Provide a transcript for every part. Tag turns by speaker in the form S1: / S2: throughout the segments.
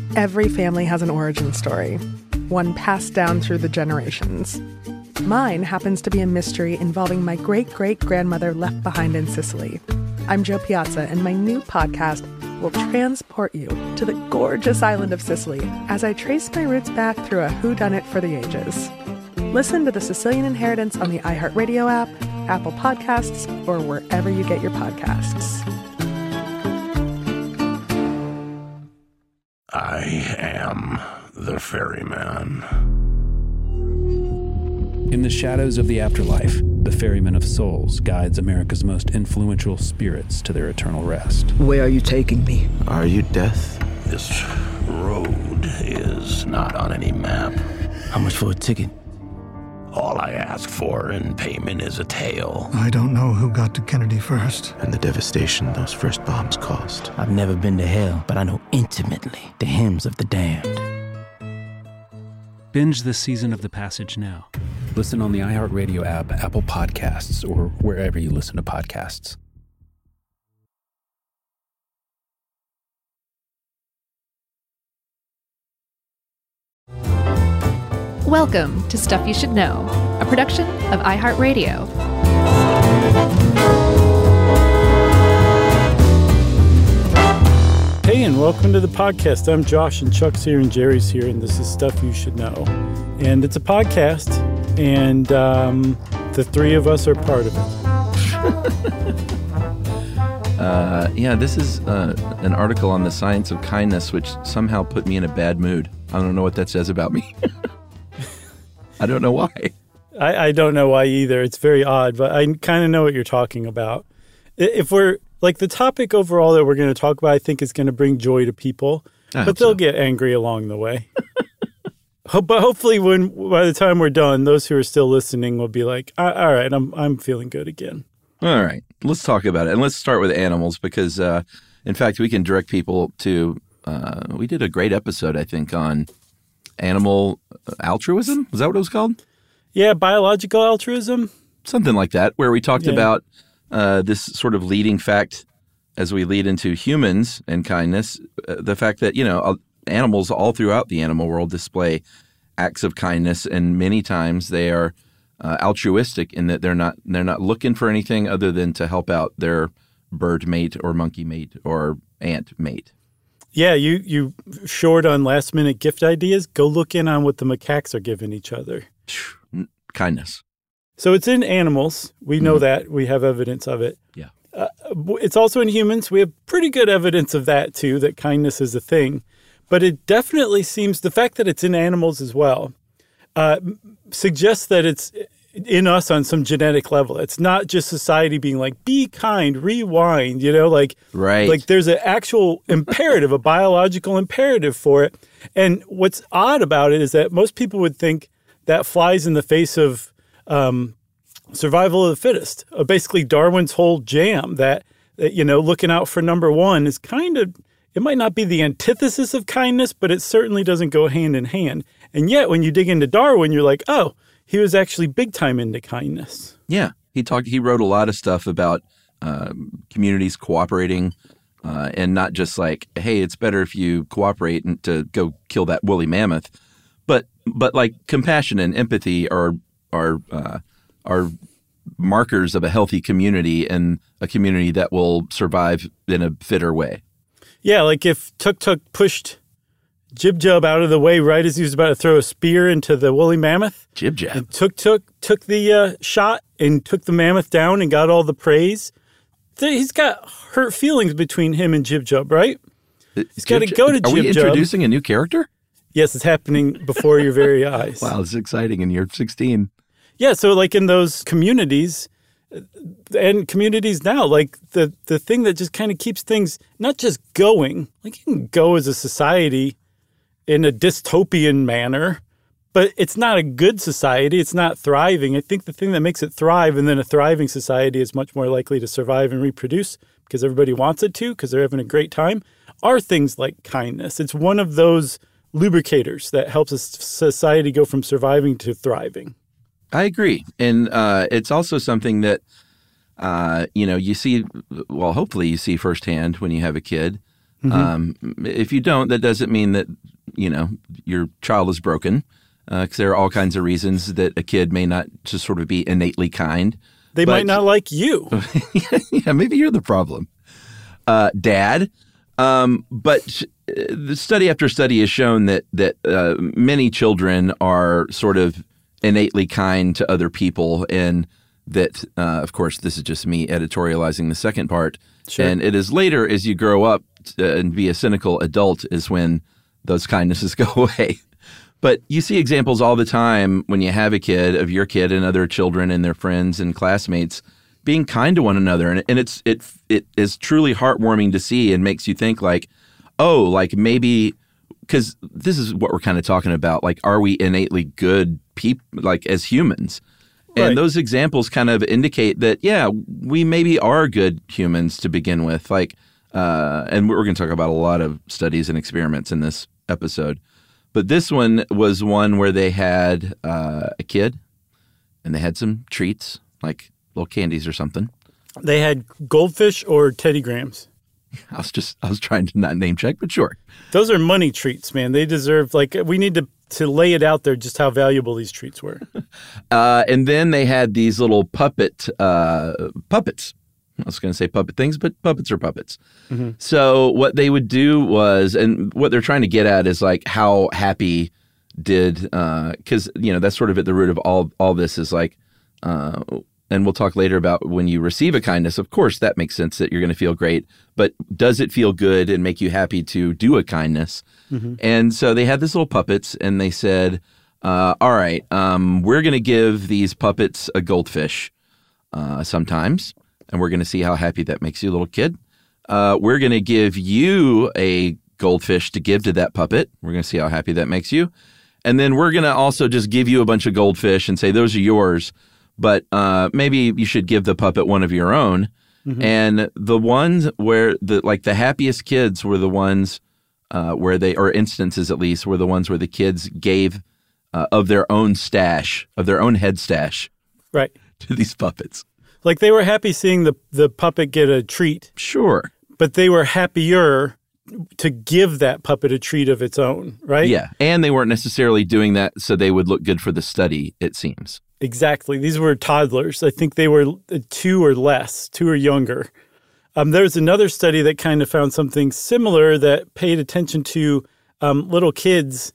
S1: Every family has an origin story, one passed down through the generations. Mine happens to be a mystery involving my great-great-grandmother left behind in Sicily. I'm Jo Piazza, and my new podcast will transport you to the gorgeous island of Sicily as I trace my roots back through a whodunit for the ages. Listen to The Sicilian Inheritance on the iHeartRadio app, Apple Podcasts, or wherever you get your podcasts.
S2: I am the ferryman.
S3: In the shadows of the afterlife, the Ferryman of Souls guides America's most influential spirits to their eternal rest.
S4: Where are you taking me?
S2: Are you death? This road is not on any map.
S4: How much for a ticket?
S2: All I ask for in payment is a tale.
S5: I don't know who got to Kennedy first.
S6: And the devastation those first bombs caused.
S4: I've never been to hell, but I know intimately the hymns of the damned.
S3: Binge this season of The Passage now. Listen on the iHeartRadio app, Apple Podcasts, or wherever you listen to podcasts.
S7: Welcome to Stuff You Should Know, a production of iHeartRadio.
S8: Hey, and welcome to the podcast. I'm Josh, and Chuck's here, and Jerry's here, and this is Stuff You Should Know. And it's a podcast, and the three of us are part of it.
S9: This is an article on the science of kindness, which somehow put me in a bad mood. I don't know what that says about me. I don't know why.
S8: I don't know why either. It's very odd, but I kind of know what you're talking about. If we're, like, the topic overall that we're going to talk about, I think is going to bring joy to people, but they'll get angry along the way. But hopefully by the time we're done, those who are still listening will be like, all right, I'm feeling good again.
S9: All right, let's talk about it. And let's start with animals because, in fact, we can direct people to, we did a great episode, I think, on animal altruism. Was that what it was called?
S8: Yeah, biological altruism.
S9: Something like that, where we talked about this sort of leading fact as we lead into humans and kindness, the fact that, animals all throughout the animal world display acts of kindness, and many times they are altruistic in that they're not looking for anything other than to help out their bird mate or monkey mate or ant mate.
S8: Yeah, you short on last-minute gift ideas? Go look in on what the macaques are giving each other.
S9: Kindness.
S8: So it's in animals. We know that. We have evidence of it.
S9: Yeah.
S8: It's also in humans. We have pretty good evidence of that, too, that kindness is a thing. But it definitely seems, the fact that it's in animals as well, suggests that it's in us on some genetic level. It's not just society being like, be kind, rewind,
S9: right.
S8: Like there's an actual imperative, a biological imperative for it. And what's odd about it is that most people would think that flies in the face of survival of the fittest, basically Darwin's whole jam that, looking out for number one is kind of, it might not be the antithesis of kindness, but it certainly doesn't go hand in hand. And yet when you dig into Darwin, you're like, oh, he was actually big time into kindness.
S9: Yeah. He wrote a lot of stuff about communities cooperating and not just like, hey, it's better if you cooperate and to go kill that woolly mammoth. But like compassion and empathy are markers of a healthy community and a community that will survive in a fitter way.
S8: Yeah, like if Tuk Tuk pushed Jib Jub out of the way right as he was about to throw a spear into the woolly mammoth.
S9: Jib Jab.
S8: And Tuk Tuk took the shot and took the mammoth down and got all the praise. He's got hurt feelings between him and Jib Jub, right? He's got to go to Jib Jub.
S9: Are we introducing a new character?
S8: Yes, it's happening before your very eyes.
S9: Wow, this is exciting, and you're 16.
S8: Yeah, so like in those communities and communities now, like the thing that just kind of keeps things not just going, like you can go as a society in a dystopian manner, but it's not a good society. It's not thriving. I think the thing that makes it thrive, and then a thriving society is much more likely to survive and reproduce because everybody wants it to, because they're having a great time, are things like kindness. It's one of those lubricators that helps a society go from surviving to thriving.
S9: I agree. And it's also something that, you see, well, hopefully you see firsthand when you have a kid. If you don't, that doesn't mean that, your child is broken, because there are all kinds of reasons that a kid may not just sort of be innately kind.
S8: They might not like you.
S9: Yeah, maybe you're the problem, Dad. But the study after study has shown that many children are sort of innately kind to other people, and that, of course, this is just me editorializing the second part. Sure. And it is later, as you grow up and be a cynical adult, is when those kindnesses go away. But you see examples all the time when you have a kid, of your kid and other children and their friends and classmates being kind to one another. And it is truly heartwarming to see, and makes you think like, oh, like maybe, because this is what we're kind of talking about. Like, are we innately good people, like as humans? And
S8: Right.
S9: those examples kind of indicate that, yeah, we maybe are good humans to begin with. Like, and we're going to talk about a lot of studies and experiments in this episode. But this one was one where they had a kid, and they had some treats, like little candies or something.
S8: They had goldfish or Teddy Grahams.
S9: I was trying to not name check, but sure.
S8: Those are money treats, man. They deserve, like, we need to lay it out there just how valuable these treats were.
S9: And then they had these little puppets. I was going to say puppet things, but puppets are puppets. Mm-hmm. So what they would do was, and what they're trying to get at is like how happy did, because, that's sort of at the root of all this is like, and we'll talk later about when you receive a kindness. Of course, that makes sense that you're going to feel great, but does it feel good and make you happy to do a kindness? Mm-hmm. And so they had these little puppets, and they said, all right, we're going to give these puppets a goldfish sometimes, and we're going to see how happy that makes you, little kid. We're going to give you a goldfish to give to that puppet. We're going to see how happy that makes you. And then we're going to also just give you a bunch of goldfish and say, those are yours. But maybe you should give the puppet one of your own. Mm-hmm. And the ones where the happiest kids were the ones where they, or instances at least, were the ones where the kids gave of their own stash, of their own head stash,
S8: right,
S9: to these puppets.
S8: Like, they were happy seeing the puppet get a treat.
S9: Sure.
S8: But they were happier to give that puppet a treat of its own, right?
S9: Yeah. And they weren't necessarily doing that so they would look good for the study, it seems.
S8: Exactly. These were toddlers. I think they were 2 or less, 2 or younger. There's another study that kind of found something similar that paid attention to little kids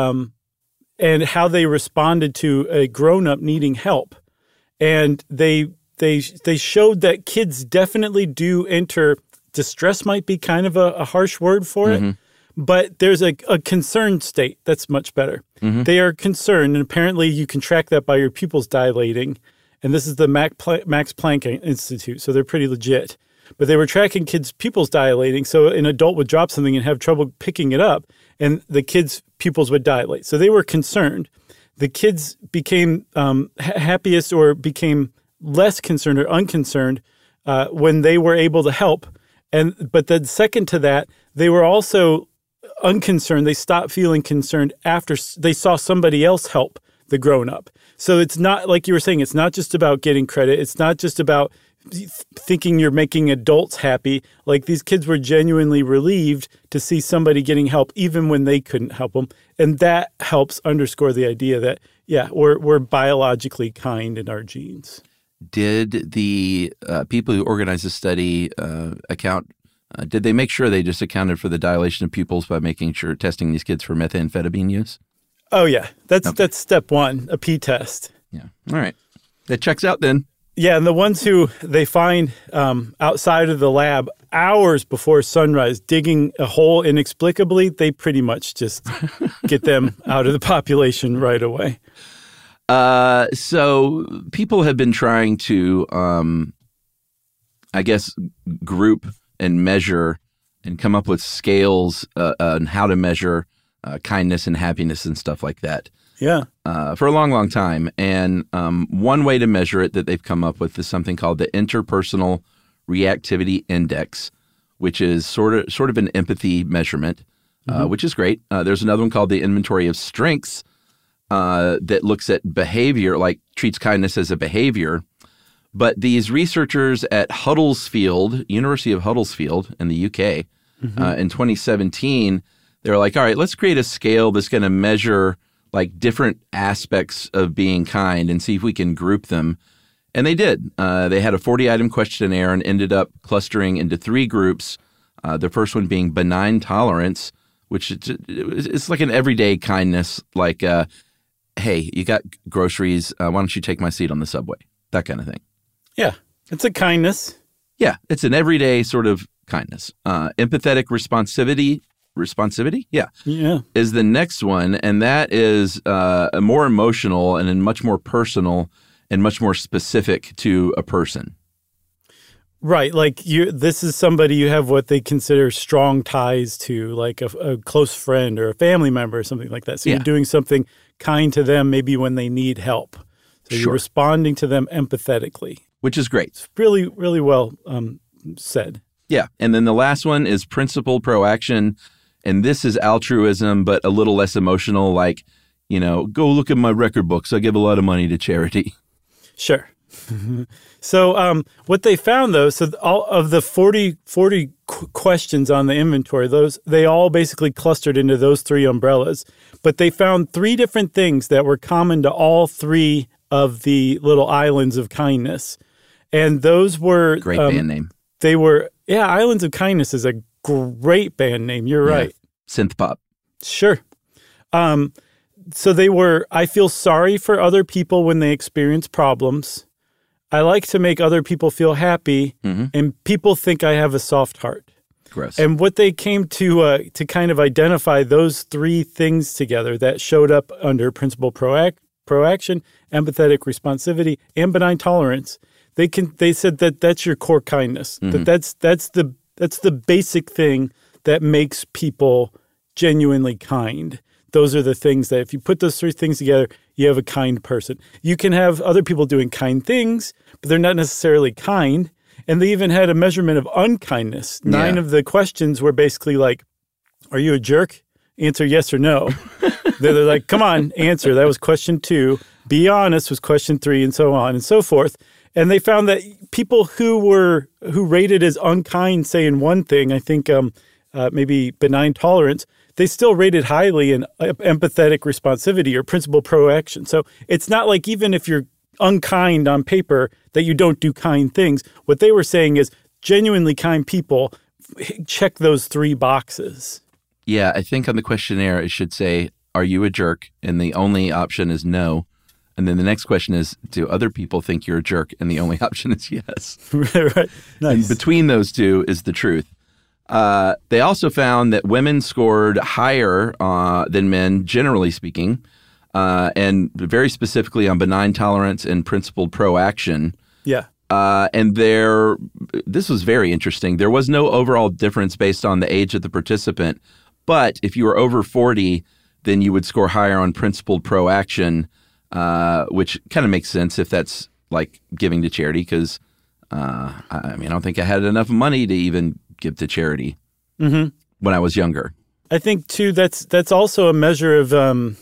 S8: and how they responded to a grown-up needing help. And they showed that kids definitely do enter, distress might be kind of a harsh word for it, but there's a concerned state that's much better. Mm-hmm. They are concerned, and apparently you can track that by your pupils dilating. And this is the Max Planck Institute, so they're pretty legit. But they were tracking kids' pupils dilating, so an adult would drop something and have trouble picking it up, and the kids' pupils would dilate. So they were concerned. The kids became happiest or became less concerned or unconcerned when they were able to help. But then second to that, they were also unconcerned. They stopped feeling concerned after they saw somebody else help the grown-up. So it's not, like you were saying, it's not just about getting credit. It's not just about thinking you're making adults happy. Like, these kids were genuinely relieved to see somebody getting help even when they couldn't help them. And that helps underscore the idea that, yeah, we're biologically kind in our genes.
S9: Did the people who organized the study did they make sure they just accounted for the dilation of pupils by making sure, testing these kids for methamphetamine use?
S8: Oh, yeah. That's step one, a P test.
S9: Yeah. All right. That checks out then.
S8: Yeah, and the ones who they find outside of the lab hours before sunrise digging a hole inexplicably, they pretty much just get them out of the population right away.
S9: So people have been trying to, group and measure and come up with scales on how to measure kindness and happiness and stuff like that.
S8: Yeah.
S9: For a long, long time. And one way to measure it that they've come up with is something called the Interpersonal Reactivity Index, which is sort of an empathy measurement, which is great. There's another one called the Inventory of Strengths that looks at behavior, like treats kindness as a behavior. But these researchers at Huddersfield, University of Huddersfield in the UK, In 2017, they were like, all right, let's create a scale that's going to measure like different aspects of being kind and see if we can group them. And they did. They had a 40-item questionnaire and ended up clustering into 3 groups. The first one being benign tolerance, which it's like an everyday kindness, like, hey, you got groceries. Why don't you take my seat on the subway? That kind of thing.
S8: Yeah, it's a kindness.
S9: Yeah, it's an everyday sort of kindness. Empathetic responsivity, yeah, is the next one. And that is more emotional and much more personal and much more specific to a person.
S8: Right. Like this is somebody you have what they consider strong ties to, like a close friend or a family member or something like that. So you're doing something kind to them maybe when they need help. So you're responding to them empathetically.
S9: Which is great.
S8: It's really, really well said.
S9: Yeah. And then the last one is principled proaction. And this is altruism, but a little less emotional, like, go look at my record books. I give a lot of money to charity.
S8: Sure. So what they found, though, so all of the 40 questions on the inventory, they all basically clustered into those 3 umbrellas. But they found 3 different things that were common to all 3 of the little islands of kindness. And those were...
S9: Great band name.
S8: They were... Yeah, Islands of Kindness is a great band name. You're right.
S9: Synth pop.
S8: Sure. So they were, I feel sorry for other people when they experience problems. I like to make other people feel happy, and people think I have a soft heart.
S9: Gross.
S8: And what they came to kind of identify those 3 things together that showed up under principled proaction, empathetic responsivity, and benign tolerance. They said that that's your core kindness. That's the basic thing that makes people genuinely kind. Those are the things that if you put those 3 things together, you have a kind person. You can have other people doing kind things, but they're not necessarily kind. And they even had a measurement of unkindness. 9 of the questions were basically like, are you a jerk? Answer yes or no. They're like, come on, answer. That was question 2. Be honest was question 3, and so on and so forth. And they found that people who rated as unkind, say in one thing, I think maybe benign tolerance, they still rated highly in empathetic responsivity or principled proaction. So it's not like even if you're unkind on paper that you don't do kind things. What they were saying is genuinely kind people check those 3 boxes.
S9: Yeah, I think on the questionnaire it should say, are you a jerk? And the only option is no. And then the next question is, do other people think you're a jerk? And the only option is yes.
S8: Right. Nice.
S9: And between those 2 is the truth. They also found that women scored higher than men, generally speaking, and very specifically on benign tolerance and principled proaction.
S8: Yeah.
S9: And this was very interesting. There was no overall difference based on the age of the participant, but if you were over 40, then you would score higher on principled proaction, which kind of makes sense if that's like giving to charity, because I don't think I had enough money to even give to charity when I was younger.
S8: I think too that's also a measure of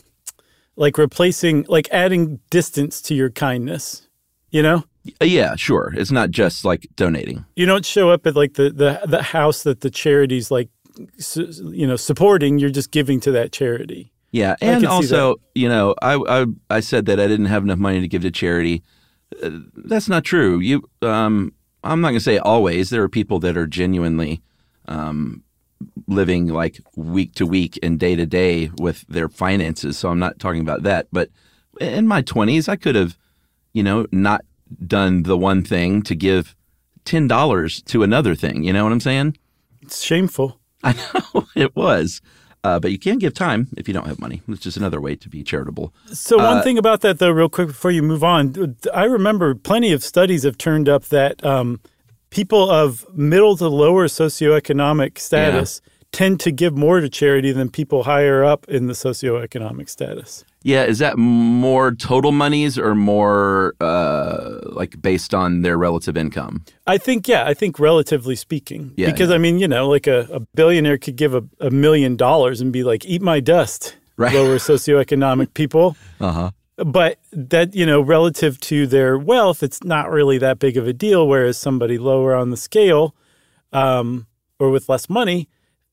S8: adding distance to your kindness.
S9: Yeah, sure. It's not just like donating. You
S8: don't show up at like the house that the charity's like supporting. You're just giving to that charity.
S9: Yeah, and also I said that I didn't have enough money to give to charity. That's not true. I'm not going to say always. There are people that are genuinely living like week to week and day to day with their finances. So I'm not talking about that. But in my 20s, I could have, not done the one thing to give $10 to another thing. You know what I'm saying?
S8: It's shameful.
S9: I know it was. But you can give time if you don't have money. It's just another way to be charitable.
S8: So one thing about that, though, real quick before you move on, I remember plenty of studies have turned up that people of middle to lower socioeconomic status tend to give more to charity than people higher up in the socioeconomic status.
S9: Yeah, is that more total monies or more like based on their relative income?
S8: I think relatively speaking.
S9: Yeah,
S8: because, like a billionaire could give $1 million and be like, eat my dust,
S9: right.
S8: Lower socioeconomic people.
S9: Uh-huh.
S8: But that, relative to their wealth, it's not really that big of a deal, whereas somebody lower on the scale or with less money,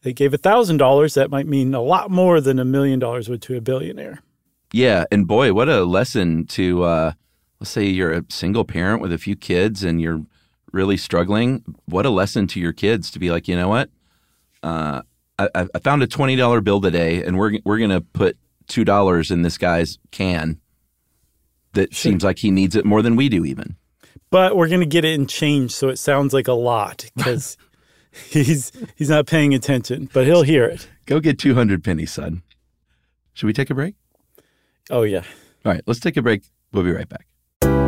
S8: they gave $1,000, that might mean a lot more than $1 million would to a billionaire.
S9: Yeah, and boy, what a lesson to, let's say you're a single parent with a few kids and you're really struggling. What a lesson to your kids to be like, you know what? I found a $20 bill today, and we're going to put $2 in this guy's can that seems like he needs it more than we do even.
S8: But we're going to get it in change, so it sounds like a lot because he's not paying attention, but he'll hear it.
S9: Go get 200 pennies, son. Should we take a break?
S8: Oh, yeah.
S9: All right, let's take a break. We'll be right back.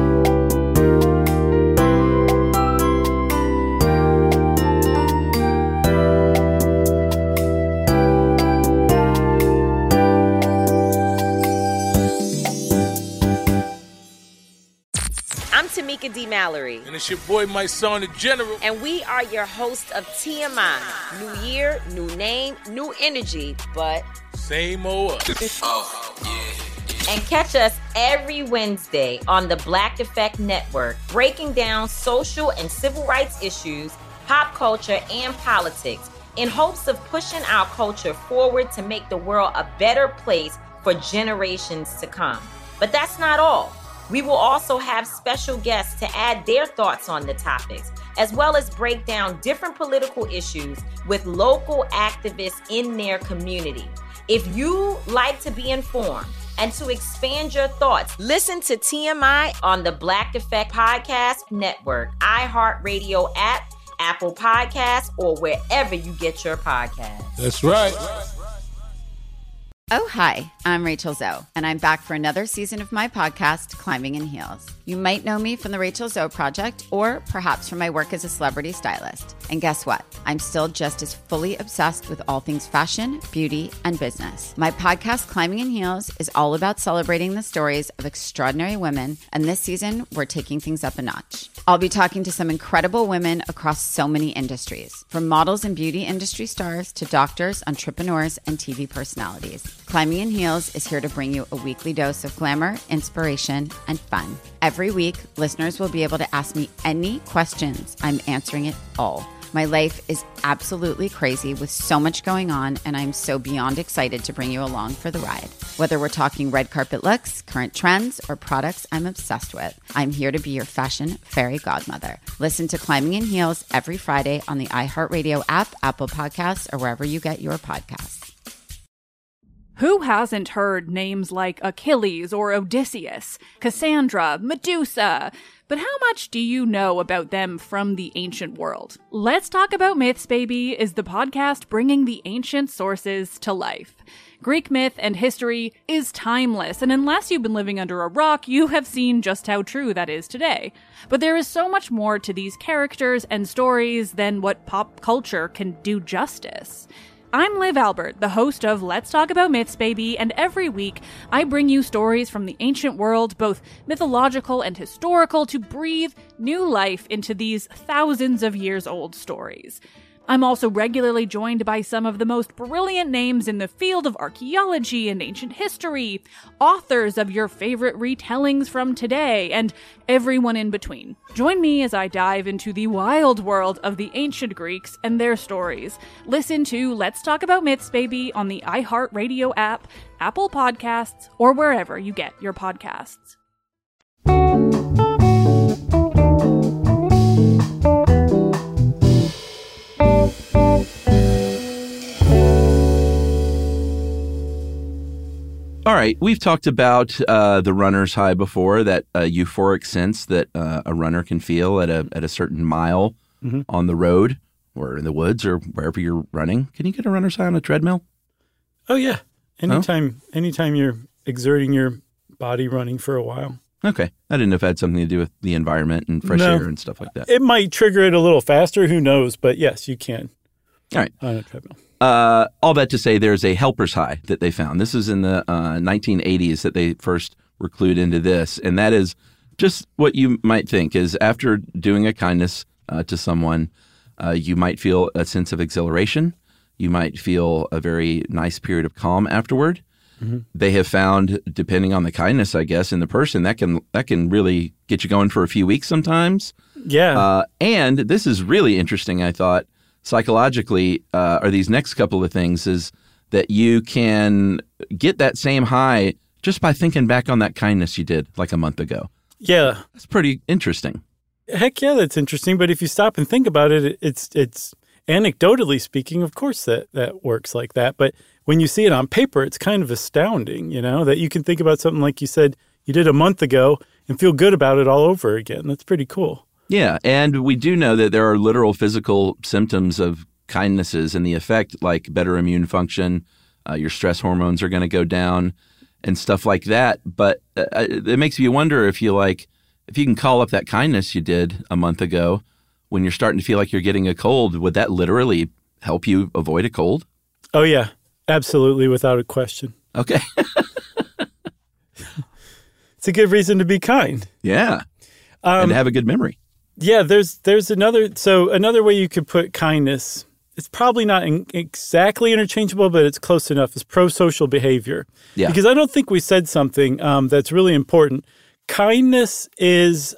S10: I'm Tamika D. Mallory.
S11: And it's your boy, my son, the General.
S10: And we are your hosts of TMI. New year, new name, new energy, but
S11: same old us. Oh, yeah.
S10: And catch us every Wednesday on the Black Effect Network, breaking down social and civil rights issues, pop culture, and politics in hopes of pushing our culture forward to make the world a better place for generations to come. But that's not all. We will also have special guests to add their thoughts on the topics, as well as break down different political issues with local activists in their community. If you like to be informed and to expand your thoughts, listen to TMI on the Black Effect Podcast Network, iHeartRadio app, Apple Podcasts, or wherever you get your podcasts.
S11: That's right.
S12: Oh, hi, I'm Rachel Zoe, and I'm back for another season of my podcast, Climbing in Heels. You might know me from the Rachel Zoe Project, or perhaps from my work as a celebrity stylist. And guess what? I'm still just as fully obsessed with all things fashion, beauty, and business. My podcast, Climbing in Heels, is all about celebrating the stories of extraordinary women, and this season, we're taking things up a notch. I'll be talking to some incredible women across so many industries, from models and beauty industry stars to doctors, entrepreneurs, and TV personalities. Climbing in Heels is here to bring you a weekly dose of glamour, inspiration, and fun. Every week, listeners will be able to ask me any questions. I'm answering it all. My life is absolutely crazy with so much going on, and I'm so beyond excited to bring you along for the ride. Whether we're talking red carpet looks, current trends, or products I'm obsessed with, I'm here to be your fashion fairy godmother. Listen to Climbing in Heels every Friday on the iHeartRadio app, Apple Podcasts, or wherever you get your podcasts.
S13: Who hasn't heard names like Achilles or Odysseus, Cassandra, Medusa? But how much do you know about them from the ancient world? Let's Talk About Myths, Baby is the podcast bringing the ancient sources to life. Greek myth and history is timeless, and unless you've been living under a rock, you have seen just how true that is today. But there is so much more to these characters and stories than what pop culture can do justice. I'm Liv Albert, the host of Let's Talk About Myths, Baby, and every week I bring you stories from the ancient world, both mythological and historical, to breathe new life into these thousands of years old stories. I'm also regularly joined by some of the most brilliant names in the field of archaeology and ancient history, authors of your favorite retellings from today, and everyone in between. Join me as I dive into the wild world of the ancient Greeks and their stories. Listen to Let's Talk About Myths, Baby on the iHeartRadio app, Apple Podcasts, or wherever you get your podcasts.
S9: All right, we've talked about the runner's high before, that euphoric sense that a runner can feel at a certain mile on the road or in the woods or wherever you're running. Can you get a runner's high on a treadmill?
S8: Oh, yeah. Anytime you're exerting your body running for a while.
S9: Okay. I didn't know if it had something to do with the environment and fresh air and stuff like that.
S8: It might trigger it a little faster. Who knows? But yes, you can.
S9: All right.
S8: On a treadmill.
S9: All that to say, there's a helper's high that they found. This is in the 1980s that they first were clued into this. And that is just what you might think is after doing a kindness to someone, you might feel a sense of exhilaration. You might feel a very nice period of calm afterward. Mm-hmm. They have found, depending on the kindness, I guess, in the person, that can really get you going for a few weeks sometimes.
S8: Yeah.
S9: And this is really interesting, I thought. psychologically are these next couple of things is that you can get that same high just by thinking back on that kindness you did like a month ago.
S8: Yeah.
S9: That's pretty interesting.
S8: Heck yeah, that's interesting. But if you stop and think about it, it's anecdotally speaking, of course that works like that. But when you see it on paper, it's kind of astounding, that you can think about something like you said you did a month ago and feel good about it all over again. That's pretty cool.
S9: Yeah, and we do know that there are literal physical symptoms of kindnesses and the effect, like better immune function, your stress hormones are going to go down and stuff like that. But it makes you wonder if you can call up that kindness you did a month ago when you're starting to feel like you're getting a cold, would that literally help you avoid a cold?
S8: Oh, yeah, absolutely, without a question.
S9: Okay.
S8: It's a good reason to be kind.
S9: Yeah, and to have a good memory.
S8: Yeah, there's another way you could put kindness. It's probably not exactly interchangeable, but it's close enough. Is pro-social behavior. Yeah. Because I don't think we said something that's really important. Kindness is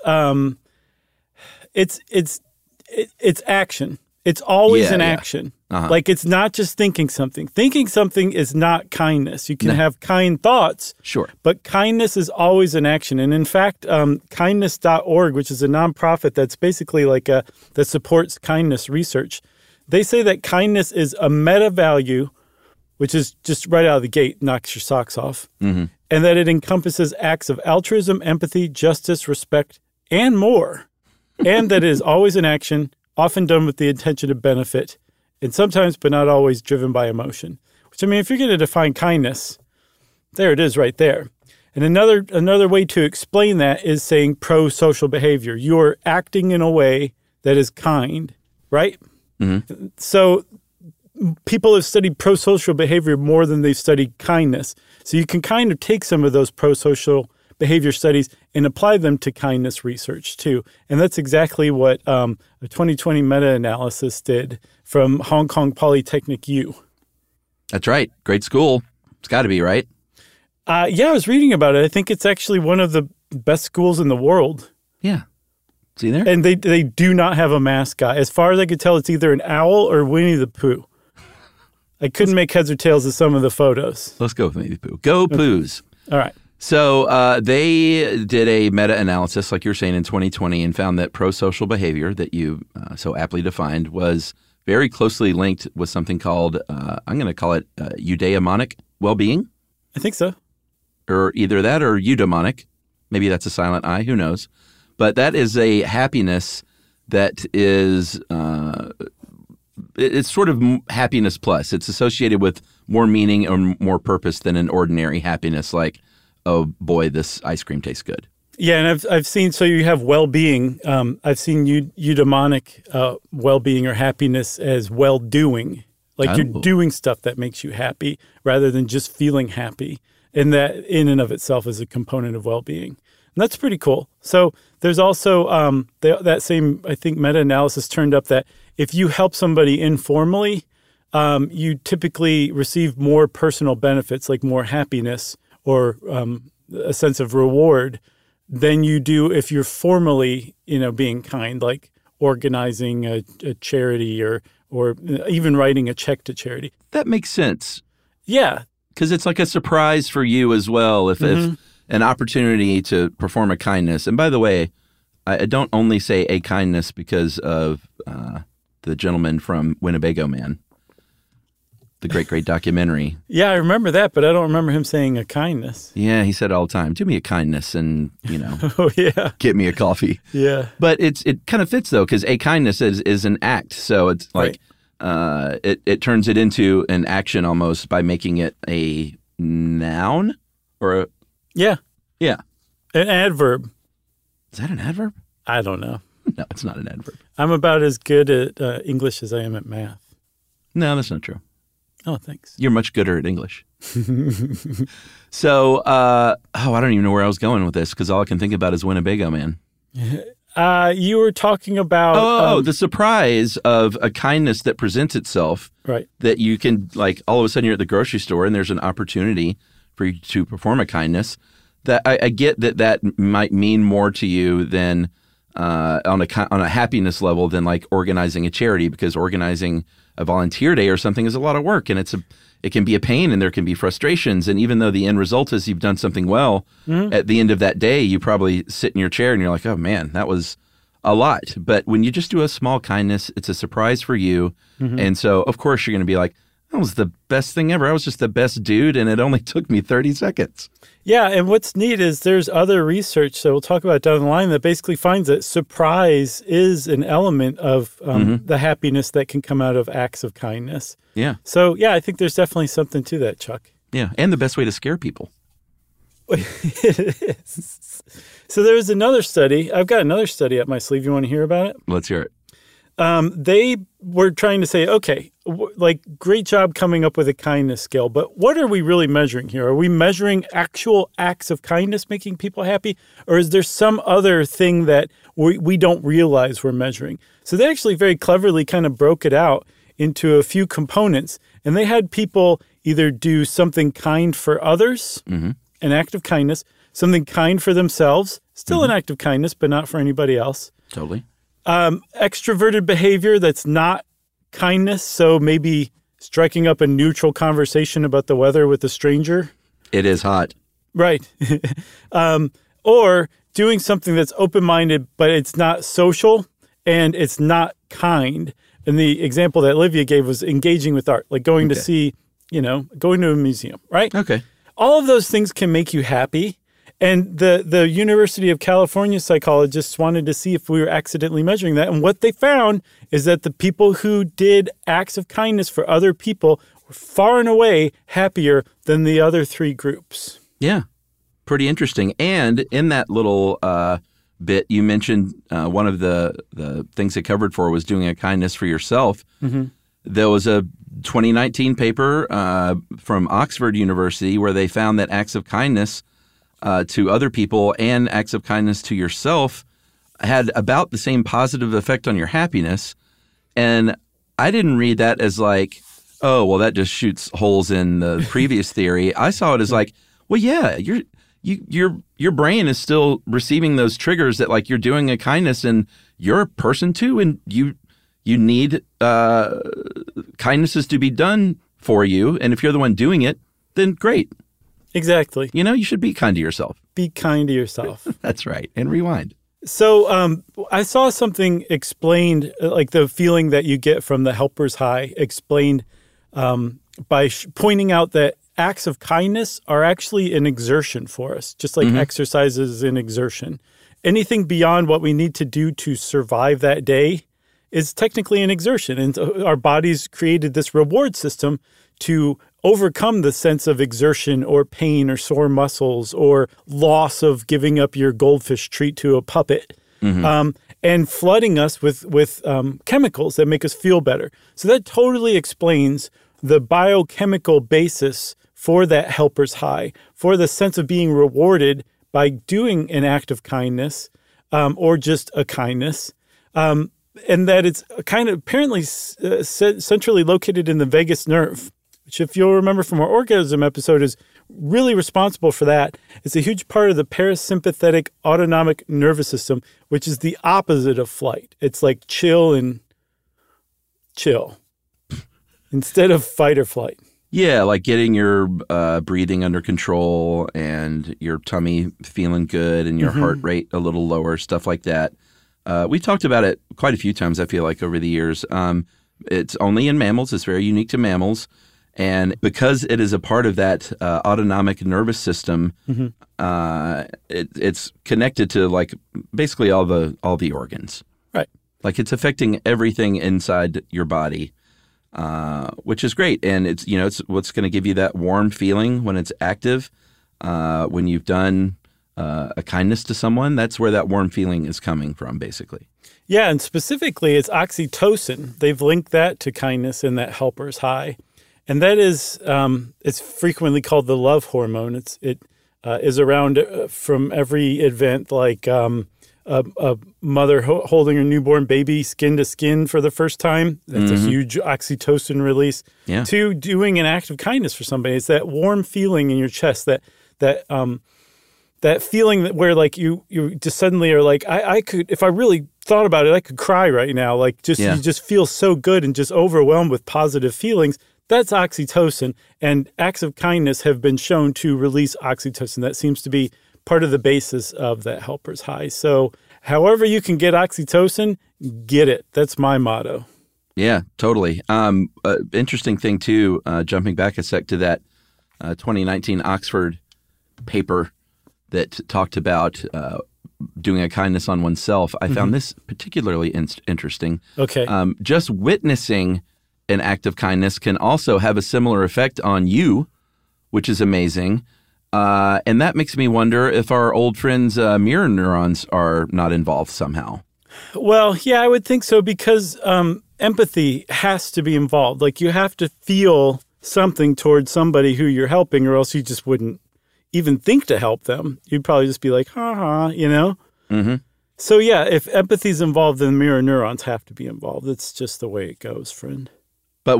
S8: it's action. It's always an action. Uh-huh. Like it's not just thinking something. Thinking something is not kindness. You can have kind thoughts.
S9: Sure.
S8: But kindness is always an action. And in fact, kindness.org, which is a nonprofit that's basically that supports kindness research, they say that kindness is a meta value, which is just right out of the gate, knocks your socks off, and that it encompasses acts of altruism, empathy, justice, respect, and more. And that it is always an action, often done with the intention to benefit, and sometimes, but not always, driven by emotion. Which, I mean, if you're going to define kindness, there it is right there. And another way to explain that is saying pro-social behavior. You're acting in a way that is kind, right? Mm-hmm. So people have studied pro-social behavior more than they've studied kindness. So you can kind of take some of those pro-social behavior studies and apply them to kindness research too. And that's exactly what a 2020 meta-analysis did from Hong Kong Polytechnic U.
S9: That's right. Great school. It's got to be, right?
S8: Yeah, I was reading about it. I think it's actually one of the best schools in the world.
S9: Yeah. See there?
S8: And they do not have a mascot. As far as I could tell, it's either an owl or Winnie the Pooh. I couldn't make heads or tails of some of the photos.
S9: Let's go with Winnie the Pooh. Go Poohs.
S8: All right.
S9: So they did a meta-analysis, like you were saying, in 2020 and found that pro-social behavior that you so aptly defined was very closely linked with something called, I'm going to call it eudaimonic well-being.
S8: I think so.
S9: Or either that or eudaimonic. Maybe that's a silent I. Who knows? But that is a happiness that is it's sort of happiness plus. It's associated with more meaning or more purpose than an ordinary happiness like, oh boy, this ice cream tastes good.
S8: Yeah, and I've seen, so you have well-being. I've seen eudaimonic well-being or happiness as well-doing. Like you're doing stuff that makes you happy rather than just feeling happy. And that in and of itself is a component of well-being. And that's pretty cool. So there's also that same, I think, meta-analysis turned up that if you help somebody informally, you typically receive more personal benefits, like more happiness or a sense of reward than you do if you're formally, being kind, like organizing a charity or even writing a check to charity.
S9: That makes sense.
S8: Yeah.
S9: Because it's like a surprise for you as well if an opportunity to perform a kindness. And by the way, I don't only say a kindness because of the gentleman from Winnebago Man, the great documentary.
S8: Yeah, I remember that, but I don't remember him saying a kindness.
S9: Yeah, he said all the time, do me a kindness and,
S8: oh, yeah.
S9: Get me a coffee.
S8: Yeah.
S9: But it kind of fits, though, because a kindness is an act. So it's like it turns it into an action almost by making it a noun or a...
S8: Yeah.
S9: Yeah.
S8: An adverb.
S9: Is that an adverb?
S8: I don't know.
S9: No, it's not an adverb.
S8: I'm about as good at English as I am at math.
S9: No, that's not true.
S8: Oh, thanks.
S9: You're much gooder at English. So, I don't even know where I was going with this because all I can think about is Winnebago Man.
S8: You were talking about...
S9: the surprise of a kindness that presents itself.
S8: Right.
S9: That you can, like, all of a sudden you're at the grocery store and there's an opportunity for you to perform a kindness. That I get that might mean more to you than on a happiness level than like organizing a charity, because organizing a volunteer day or something is a lot of work, and it can be a pain, and there can be frustrations. And even though the end result is you've done something well, at the end of that day, you probably sit in your chair and you're like, oh man, that was a lot. But when you just do a small kindness, it's a surprise for you. And so of course you're going to be like, that was the best thing ever. I was just the best dude, and it only took me 30 seconds.
S8: Yeah, and what's neat is there's other research that we'll talk about down the line that basically finds that surprise is an element of the happiness that can come out of acts of kindness.
S9: Yeah.
S8: So, yeah, I think there's definitely something to that, Chuck.
S9: Yeah, and the best way to scare people.
S8: It is. So there was another study. I've got another study up my sleeve. You want to hear about it?
S9: Let's hear it.
S8: They were trying to say, okay, like, great job coming up with a kindness scale, but what are we really measuring here? Are we measuring actual acts of kindness making people happy, or is there some other thing that we don't realize we're measuring? So they actually very cleverly kind of broke it out into a few components, and they had people either do something kind for others, an act of kindness, something kind for themselves, still an act of kindness, but not for anybody else.
S9: Totally.
S8: Extroverted behavior that's not kindness, so maybe striking up a neutral conversation about the weather with a stranger.
S9: It is hot.
S8: Right. Or doing something that's open-minded, but it's not social and it's not kind. And the example that Olivia gave was engaging with art, like going to see, going to a museum, right?
S9: Okay.
S8: All of those things can make you happy. And the University of California psychologists wanted to see if we were accidentally measuring that. And what they found is that the people who did acts of kindness for other people were far and away happier than the other three groups.
S9: Yeah, pretty interesting. And in that little bit, you mentioned one of the things it covered for was doing a kindness for yourself. There was a 2019 paper from Oxford University where they found that acts of kindness to other people and acts of kindness to yourself had about the same positive effect on your happiness. And I didn't read that as like, oh, well, that just shoots holes in the previous theory. I saw it as like, well, yeah, your brain is still receiving those triggers that like you're doing a kindness and you're a person too, and you need kindnesses to be done for you. And if you're the one doing it, then great.
S8: Exactly.
S9: You should be kind to yourself.
S8: Be kind to yourself.
S9: That's right. And rewind.
S8: So I saw something explained, like the feeling that you get from the helper's high, explained by pointing out that acts of kindness are actually an exertion for us, just like exercise is an exertion. Anything beyond what we need to do to survive that day is technically an exertion. And our bodies created this reward system to overcome the sense of exertion or pain or sore muscles or loss of giving up your goldfish treat to a puppet, and flooding us with chemicals that make us feel better. So that totally explains the biochemical basis for that helper's high, for the sense of being rewarded by doing an act of kindness or just a kindness. And that it's kind of apparently centrally located in the vagus nerve, which, if you'll remember from our orgasm episode, is really responsible for that. It's a huge part of the parasympathetic autonomic nervous system, which is the opposite of flight. It's like chill instead of fight or flight.
S9: Yeah, like getting your breathing under control and your tummy feeling good and your heart rate a little lower, stuff like that. We talked about it quite a few times, I feel like, over the years. It's only in mammals. It's very unique to mammals. And because it is a part of that autonomic nervous system, it's connected to like basically all the organs.
S8: Right.
S9: Like it's affecting everything inside your body, which is great. And it's what's going to give you that warm feeling when it's active. When you've done a kindness to someone, that's where that warm feeling is coming from, basically.
S8: Yeah, and specifically, it's oxytocin. They've linked that to kindness in that helper's high. And that is, it's frequently called the love hormone. It is around from every event, like a mother holding her newborn baby skin to skin for the first time. That's a huge oxytocin release.
S9: Yeah.
S8: To doing an act of kindness for somebody. It's that warm feeling in your chest, that that feeling that where like you just suddenly are like, I could, if I really thought about it, I could cry right now. Like you just feel so good and just overwhelmed with positive feelings. That's oxytocin, and acts of kindness have been shown to release oxytocin. That seems to be part of the basis of that helper's high. So however you can get oxytocin, get it. That's my motto.
S9: Yeah, totally. Interesting thing too, jumping back a sec to that 2019 Oxford paper that talked about doing a kindness on oneself. I found this particularly interesting.
S8: Okay.
S9: Just witnessing an act of kindness can also have a similar effect on you, which is amazing. And that makes me wonder if our old friends' mirror neurons are not involved somehow.
S8: Well, yeah, I would think so, because empathy has to be involved. Like you have to feel something towards somebody who you're helping, or else you just wouldn't even think to help them. You'd probably just be like, you know?
S9: Mm-hmm.
S8: So yeah, if empathy's involved, then mirror neurons have to be involved. It's just the way it goes, friend.
S9: But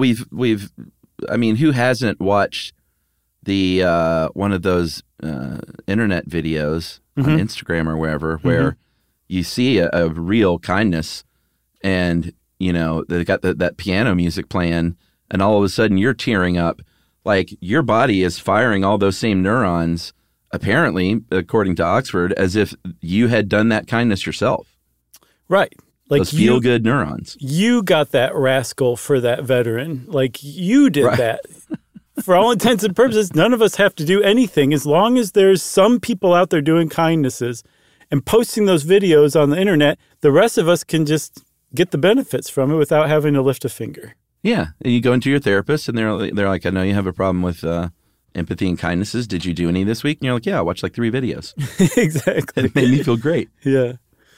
S9: I mean, who hasn't watched the one of those internet videos on Instagram or wherever where you see a real kindness, and you know they got that piano music playing, and all of a sudden you're tearing up, like your body is firing all those same neurons, apparently according to Oxford, as if you had done that kindness yourself.
S8: Right. Like
S9: those feel-good neurons.
S8: You got that rascal for that veteran. Like you did that. For all intents and purposes, none of us have to do anything. As long as there's some people out there doing kindnesses and posting those videos on the internet, the rest of us can just get the benefits from it without having to lift a finger.
S9: Yeah. And you go into your therapist and they're like, I know you have a problem with empathy and kindnesses. Did you do any this week? And you're like, yeah, I watched like 3 videos.
S8: Exactly.
S9: And it made me feel great.
S8: Yeah.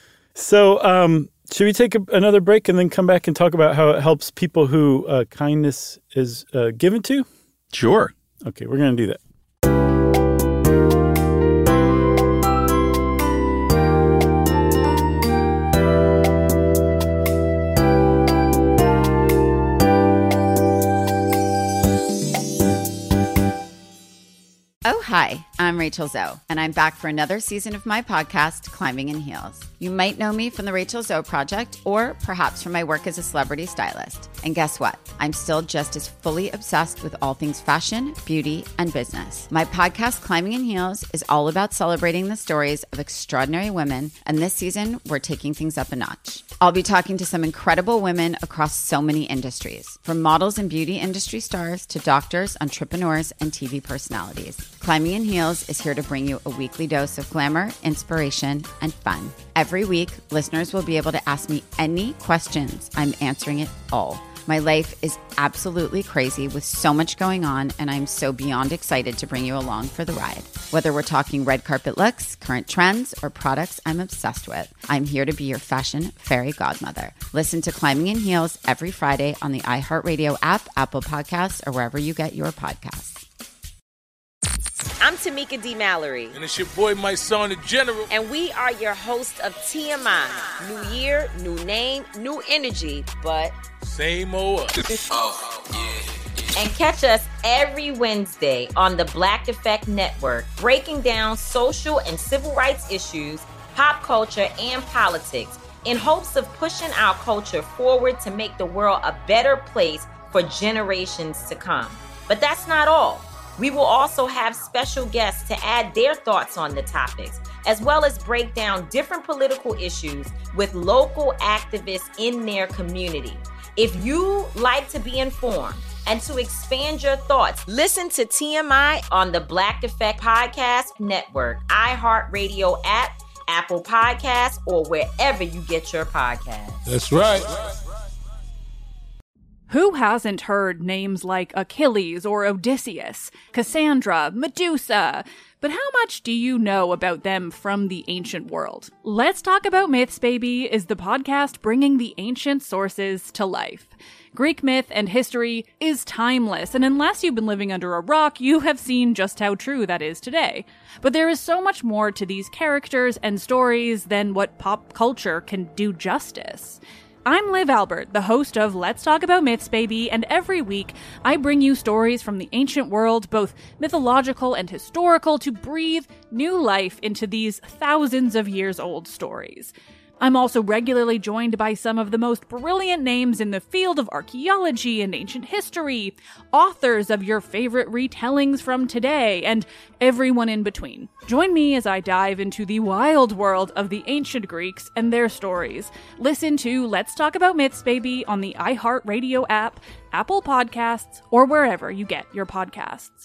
S8: So, should we take another break and then come back and talk about how it helps people who kindness is given to?
S9: Sure.
S8: Okay, we're going to do that.
S12: Oh, hi, I'm Rachel Zoe, and I'm back for another season of my podcast, Climbing in Heels. You might know me from the Rachel Zoe Project, or perhaps from my work as a celebrity stylist. And guess what? I'm still just as fully obsessed with all things fashion, beauty, and business. My podcast, Climbing in Heels, is all about celebrating the stories of extraordinary women, and this season, we're taking things up a notch. I'll be talking to some incredible women across so many industries, from models and beauty industry stars to doctors, entrepreneurs, and TV personalities. Climbing in Heels is here to bring you a weekly dose of glamour, inspiration, and fun. Every week, listeners will be able to ask me any questions. I'm answering it all. My life is absolutely crazy with so much going on, and I'm so beyond excited to bring you along for the ride. Whether we're talking red carpet looks, current trends, or products I'm obsessed with, I'm here to be your fashion fairy godmother. Listen to Climbing in Heels every Friday on the iHeartRadio app, Apple Podcasts, or wherever you get your podcasts.
S10: I'm Tamika D. Mallory.
S11: And it's your boy, my son, the General.
S10: And we are your hosts of TMI. New year, new name, new energy, but
S11: same old us. Oh, yeah.
S10: And catch us every Wednesday on the Black Effect Network, breaking down social and civil rights issues, pop culture, and politics in hopes of pushing our culture forward to make the world a better place for generations to come. But that's not all. We will also have special guests to add their thoughts on the topics, as well as break down different political issues with local activists in their community. If you like to be informed and to expand your thoughts, listen to TMI on the Black Effect Podcast Network, iHeartRadio app, Apple Podcasts, or wherever you get your podcasts.
S11: That's right.
S13: Who hasn't heard names like Achilles or Odysseus, Cassandra, Medusa? But how much do you know about them from the ancient world? Let's Talk About Myths, Baby is the podcast bringing the ancient sources to life. Greek myth and history is timeless, and unless you've been living under a rock, you have seen just how true that is today. But there is so much more to these characters and stories than what pop culture can do justice. I'm Liv Albert, the host of Let's Talk About Myths, Baby, and every week I bring you stories from the ancient world, both mythological and historical, to breathe new life into these thousands of years old stories. I'm also regularly joined by some of the most brilliant names in the field of archaeology and ancient history, authors of your favorite retellings from today, and everyone in between. Join me as I dive into the wild world of the ancient Greeks and their stories. Listen to Let's Talk About Myths, Baby on the iHeartRadio app, Apple Podcasts, or wherever you get your podcasts.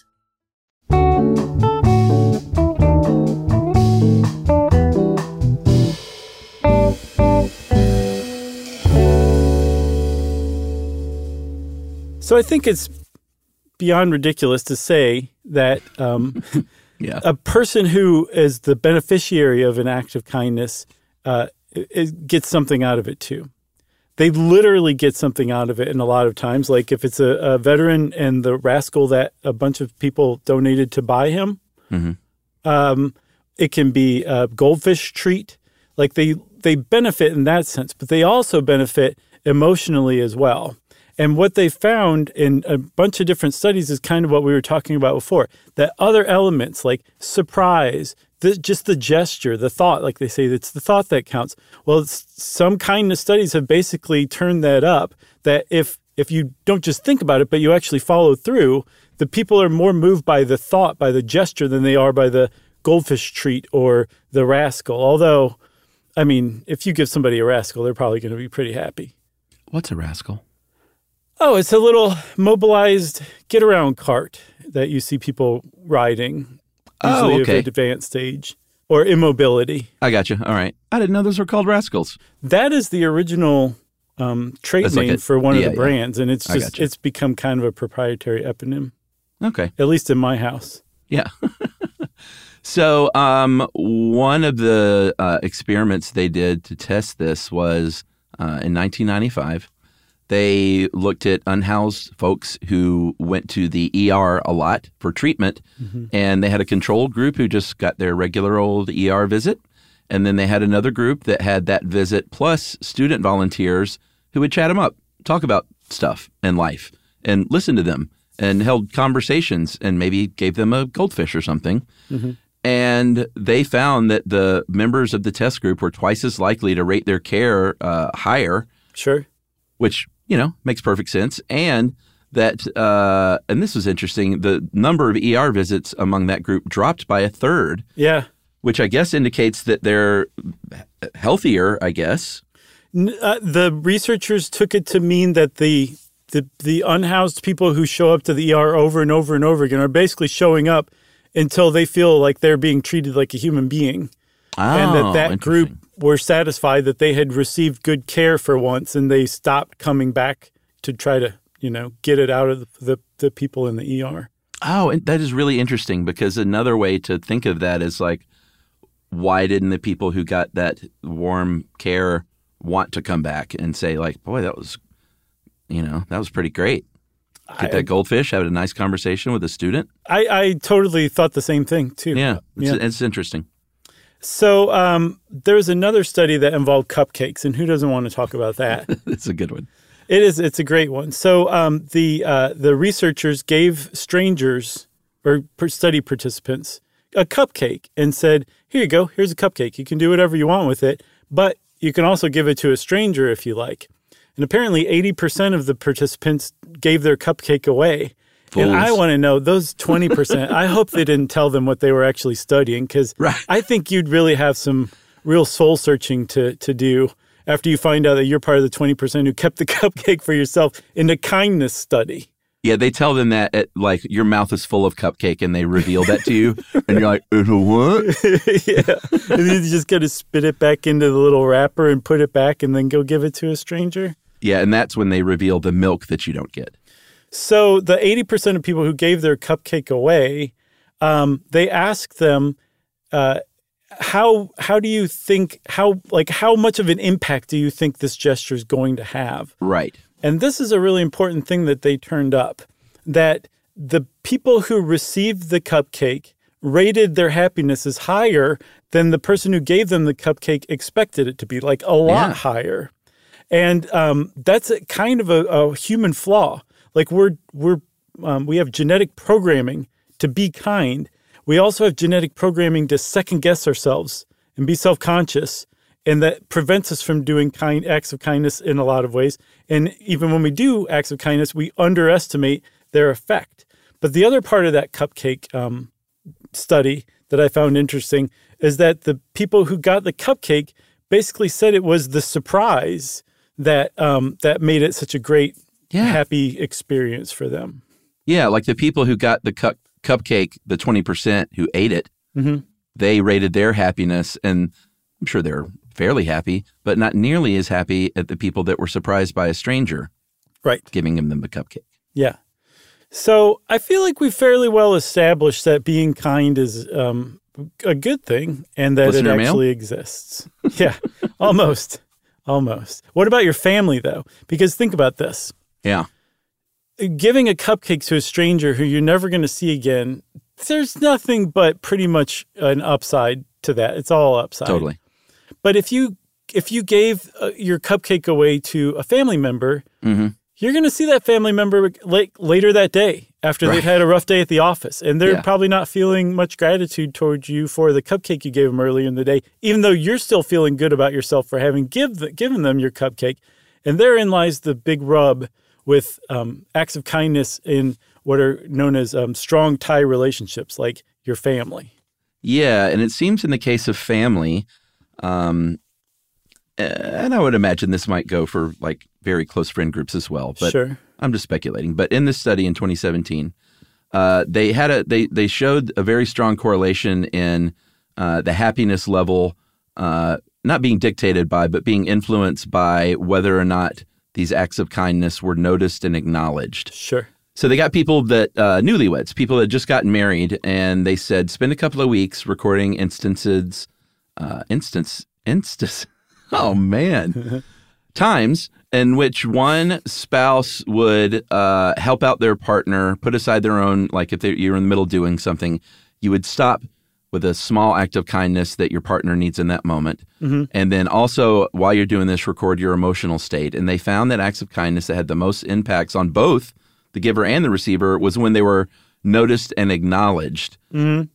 S8: So I think it's beyond ridiculous to say that a person who is the beneficiary of an act of kindness gets something out of it too. They literally get something out of it, and a lot of times, like if it's a veteran and the rascal that a bunch of people donated to buy him, it can be a goldfish treat. Like they benefit in that sense, but they also benefit emotionally as well. And what they found in a bunch of different studies is kind of what we were talking about before, that other elements like surprise, just the gesture, the thought, like they say, it's the thought that counts. Well, some kindness studies have basically turned that up, that if you don't just think about it, but you actually follow through, the people are more moved by the thought, by the gesture, than they are by the goldfish treat or the rascal. Although, I mean, if you give somebody a rascal, they're probably going to be pretty happy.
S9: What's a rascal?
S8: Oh, it's a little mobilized get-around cart that you see people riding, usually of advanced age, or immobility.
S9: I got you. All right. I didn't know those were called rascals.
S8: That is the original trade name for one of the brands, and it's just it's become kind of a proprietary eponym.
S9: Okay.
S8: At least in my house.
S9: Yeah. So one of the experiments they did to test this was in 1995. They looked at unhoused folks who went to the ER a lot for treatment, and they had a control group who just got their regular old ER visit, and then they had another group that had that visit plus student volunteers who would chat them up, talk about stuff and life, and listen to them, and held conversations, and maybe gave them a goldfish or something. And they found that the members of the test group were twice as likely to rate their care higher.
S8: Sure.
S9: Which, makes perfect sense. And that, and this was interesting, the number of ER visits among that group dropped by a third.
S8: Yeah.
S9: Which I guess indicates that they're healthier, I guess.
S8: The researchers took it to mean that the unhoused people who show up to the ER over and over and over again are basically showing up until they feel like they're being treated like a human being. And that group were satisfied that they had received good care for once, and they stopped coming back to try to, get it out of the people in the ER.
S9: Oh, and that is really interesting, because another way to think of that is like, why didn't the people who got that warm care want to come back and say like, boy, that was pretty great. Get that goldfish, have a nice conversation with a student.
S8: I totally thought the same thing too.
S9: Yeah, it's interesting.
S8: So there was another study that involved cupcakes, and who doesn't want to talk about that?
S9: It's a good one.
S8: It is. It's a great one. So the researchers gave strangers or study participants a cupcake and said, here you go. Here's a cupcake. You can do whatever you want with it, but you can also give it to a stranger if you like. And apparently 80% of the participants gave their cupcake away. Fools. And I want to know, those 20%, I hope they didn't tell them what they were actually studying, because I think you'd really have some real soul-searching to do after you find out that you're part of the 20% who kept the cupcake for yourself in a kindness study.
S9: Yeah, they tell them that, like, your mouth is full of cupcake, and they reveal that to you, and you're like, what?
S8: Yeah. And you just got to spit it back into the little wrapper and put it back and then go give it to a stranger.
S9: Yeah, and that's when they reveal the milk that you don't get.
S8: So the 80% of people who gave their cupcake away, they asked them, how do you think, how much of an impact do you think this gesture is going to have?
S9: Right.
S8: And this is a really important thing that they turned up, that the people who received the cupcake rated their happiness as higher than the person who gave them the cupcake expected it to be, like a lot higher. And that's kind of a human flaw. Like we have genetic programming to be kind. We also have genetic programming to second guess ourselves and be self-conscious. And that prevents us from doing acts of kindness in a lot of ways. And even when we do acts of kindness, we underestimate their effect. But the other part of that cupcake study that I found interesting is that the people who got the cupcake basically said it was the surprise that made it such a great, happy experience for them.
S9: Yeah, like the people who got the cupcake, the 20% who ate it, they rated their happiness, and I'm sure they're fairly happy, but not nearly as happy at the people that were surprised by a stranger giving them the cupcake.
S8: Yeah. So I feel like we fairly well established that being kind is a good thing and that
S9: Listener
S8: it
S9: mail?
S8: actually exists. Yeah, almost. What about your family, though? Because think about this.
S9: Yeah.
S8: Giving a cupcake to a stranger who you're never going to see again, there's nothing but pretty much an upside to that. It's all upside.
S9: Totally.
S8: But if you gave your cupcake away to a family member, you're going to see that family member later that day after they've had a rough day at the office. And they're probably not feeling much gratitude towards you for the cupcake you gave them earlier in the day, even though you're still feeling good about yourself for having given them your cupcake. And therein lies the big rub with acts of kindness in what are known as strong tie relationships, like your family.
S9: Yeah, and it seems in the case of family, and I would imagine this might go for like very close friend groups as well, but
S8: sure.
S9: I'm just speculating. But in this study in 2017, they showed a very strong correlation in the happiness level, not being dictated by, but being influenced by whether or not these acts of kindness were noticed and acknowledged.
S8: Sure.
S9: So they got people that, newlyweds, people that had just gotten married, and they said, spend a couple of weeks recording times in which one spouse would help out their partner, put aside their own, like if you're in the middle of doing something, you would stop with a small act of kindness that your partner needs in that moment. And then also, while you're doing this, record your emotional state. And they found that acts of kindness that had the most impacts on both the giver and the receiver was when they were noticed and acknowledged. And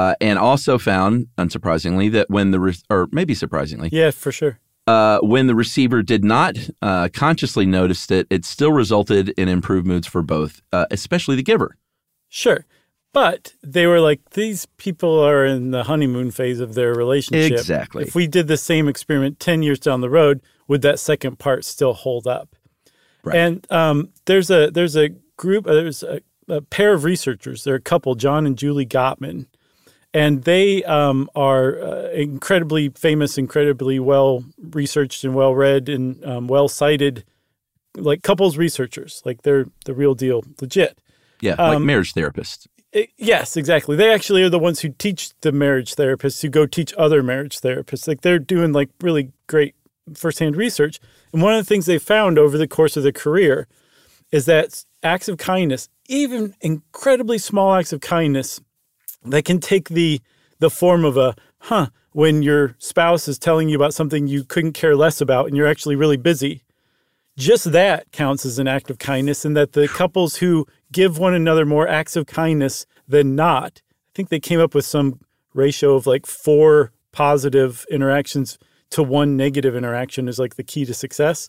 S9: also found, unsurprisingly, that when or maybe surprisingly.
S8: Yeah, for sure.
S9: When the receiver did not consciously notice it, it still resulted in improved moods for both, especially the giver.
S8: Sure. But they were like, these people are in the honeymoon phase of their relationship.
S9: Exactly.
S8: If we did the same experiment 10 years down the road, would that second part still hold up? Right. And there's a group, there's a pair of researchers. They're a couple, John and Julie Gottman. And they are incredibly famous, incredibly well-researched and well-read and well-cited, like couples researchers. Like they're the real deal, legit.
S9: Yeah, like marriage therapists.
S8: Yes, exactly. They actually are the ones who teach the marriage therapists who go teach other marriage therapists. Like they're doing like really great firsthand research. And one of the things they found over the course of their career is that acts of kindness, even incredibly small acts of kindness, that can take the form of a, when your spouse is telling you about something you couldn't care less about and you're actually really busy. Just that counts as an act of kindness, and that the couples who give one another more acts of kindness than not, I think they came up with some ratio of like 4 positive interactions to 1 negative interaction is like the key to success.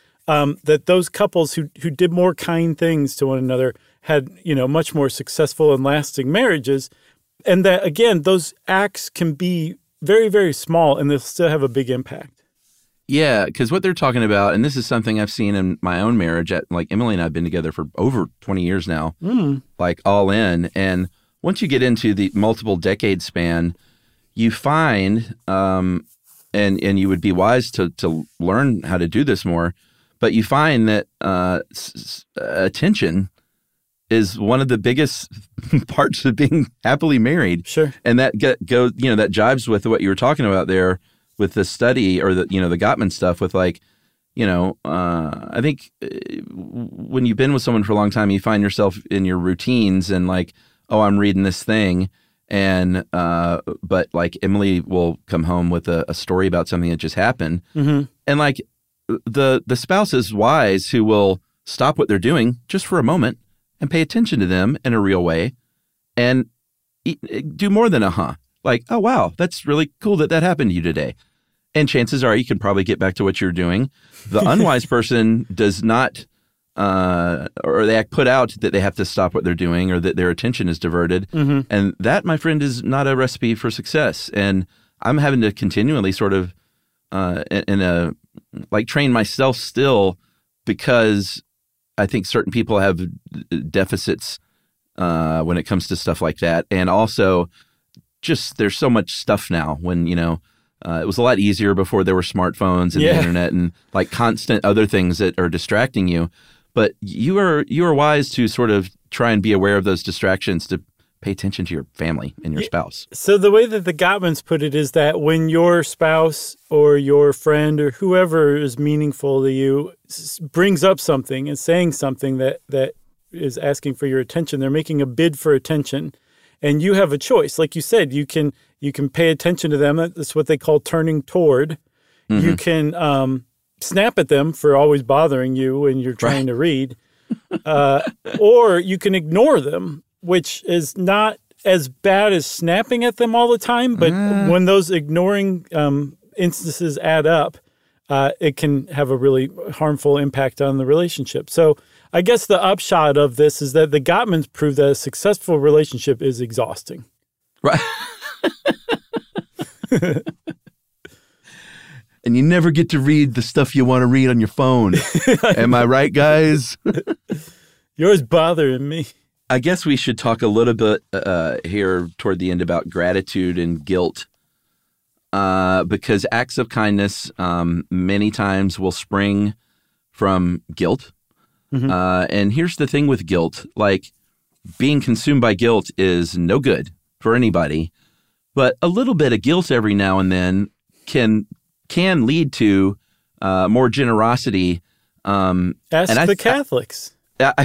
S8: That those couples who did more kind things to one another had, much more successful and lasting marriages. And that, again, those acts can be very, very small and they'll still have a big impact.
S9: Yeah, because what they're talking about, and this is something I've seen in my own marriage, like Emily and I have been together for over 20 years now, like all in. And once you get into the multiple decade span, you find, and you would be wise to learn how to do this more, but you find that attention is one of the biggest parts of being happily married.
S8: Sure.
S9: And that that jives with what you were talking about there with the study or the Gottman stuff with like, I think when you've been with someone for a long time, you find yourself in your routines and like, oh, I'm reading this thing. And, but like Emily will come home with a story about something that just happened. And like, the spouse is wise who will stop what they're doing just for a moment and pay attention to them in a real way and do more than like, oh, wow, that's really cool that happened to you today. And chances are you can probably get back to what you're doing. The unwise person does not, or they act put out that they have to stop what they're doing or that their attention is diverted.
S8: Mm-hmm.
S9: And that, my friend, is not a recipe for success. And I'm having to continually sort of train myself still because I think certain people have deficits when it comes to stuff like that. And also just there's so much stuff now when, it was a lot easier before there were smartphones and the internet and like constant other things that are distracting you. But you are wise to sort of try and be aware of those distractions to pay attention to your family and your spouse.
S8: So the way that the Gottmans put it is that when your spouse or your friend or whoever is meaningful to you brings up something and saying something that is asking for your attention, they're making a bid for attention. And you have a choice. Like you said, you can pay attention to them. That's what they call turning toward. Mm-hmm. You can snap at them for always bothering you when you're trying to read. Or you can ignore them, which is not as bad as snapping at them all the time. But when those ignoring instances add up, it can have a really harmful impact on the relationship. So I guess the upshot of this is that the Gottmans prove that a successful relationship is exhausting.
S9: Right. And you never get to read the stuff you want to read on your phone. Am I right, guys?
S8: You're always bothering me.
S9: I guess we should talk a little bit here toward the end about gratitude and guilt. Because acts of kindness many times will spring from guilt. Mm-hmm. And here's the thing with guilt, like being consumed by guilt is no good for anybody, but a little bit of guilt every now and then can lead to more generosity.
S8: Ask the Catholics.
S9: I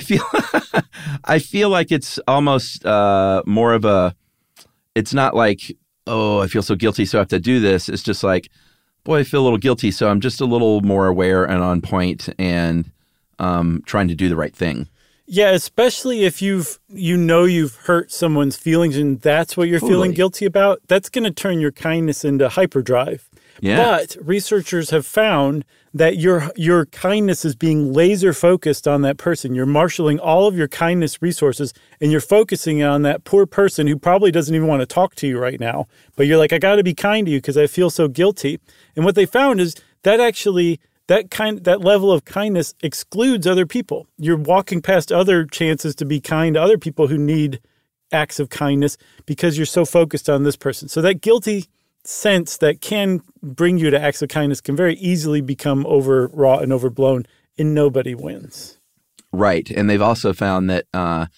S9: feel like it's almost more of it's not like, oh, I feel so guilty, so I have to do this. It's just like, boy, I feel a little guilty, so I'm just a little more aware and on point and trying to do the right thing.
S8: Yeah, especially if you've hurt someone's feelings and that's what you're feeling guilty about, that's going to turn your kindness into hyperdrive. Yeah. But researchers have found that your kindness is being laser focused on that person. You're marshaling all of your kindness resources and you're focusing on that poor person who probably doesn't even want to talk to you right now. But you're like, I got to be kind to you because I feel so guilty. And what they found is that actually that level of kindness excludes other people. You're walking past other chances to be kind to other people who need acts of kindness because you're so focused on this person. So that guilty sense that can bring you to acts of kindness can very easily become overwrought and overblown, and nobody wins. Right.
S9: And they've also found that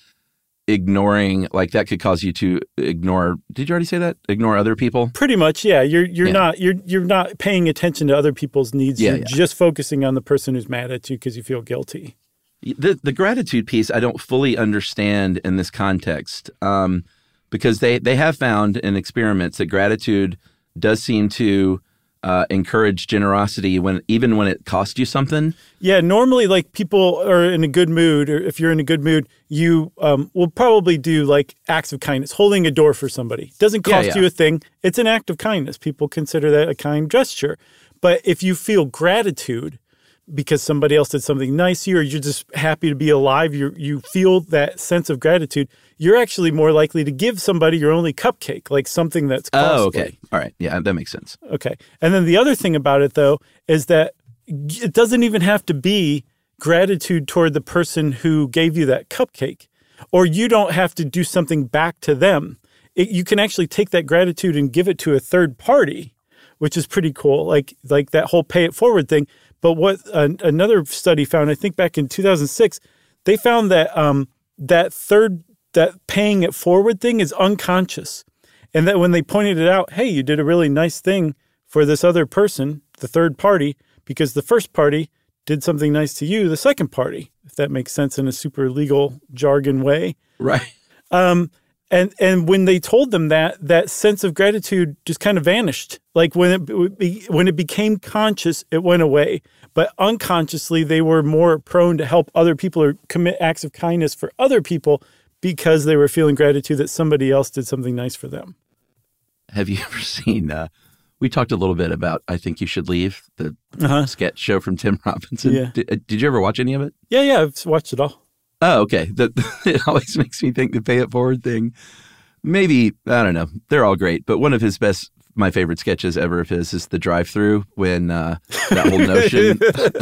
S9: ignoring, like that could cause you to ignore, did you already say that? Ignore other people?
S8: Pretty much, yeah. You're not paying attention to other people's needs. You're just focusing on the person who's mad at you because you feel guilty.
S9: The gratitude piece I don't fully understand in this context because they have found in experiments that gratitude does seem to encourage generosity even when it costs you something.
S8: Yeah, normally like people are in a good mood, or if you're in a good mood, you will probably do like acts of kindness, holding a door for somebody. Doesn't cost you a thing. It's an act of kindness. People consider that a kind gesture. But if you feel gratitude because somebody else did something nice to you, or you're just happy to be alive, you feel that sense of gratitude, you're actually more likely to give somebody your only cupcake, like something that's costly.
S9: Oh, okay. All right. Yeah, that makes sense.
S8: Okay. And then the other thing about it, though, is that it doesn't even have to be gratitude toward the person who gave you that cupcake, or you don't have to do something back to them. You can actually take that gratitude and give it to a third party, which is pretty cool, like that whole pay it forward thing. But what another study found, I think back in 2006, they found that that paying it forward thing is unconscious. And that when they pointed it out, hey, you did a really nice thing for this other person, the third party, because the first party did something nice to you, the second party, if that makes sense in a super legal jargon way.
S9: Right.
S8: And when they told them that sense of gratitude just kind of vanished. Like when it became conscious, it went away. but unconsciously they were more prone to help other people or commit acts of kindness for other people because they were feeling gratitude that somebody else did something nice for them.
S9: Have you ever seen, we talked a little bit about I Think You Should Leave, the sketch show from Tim Robinson.
S8: Yeah.
S9: Did you ever watch any of it?
S8: Yeah, I've watched it all.
S9: Oh, okay. It always makes me think the Pay It Forward thing. Maybe, I don't know. They're all great. But one of my favorite sketches ever of his is the drive-through when that whole notion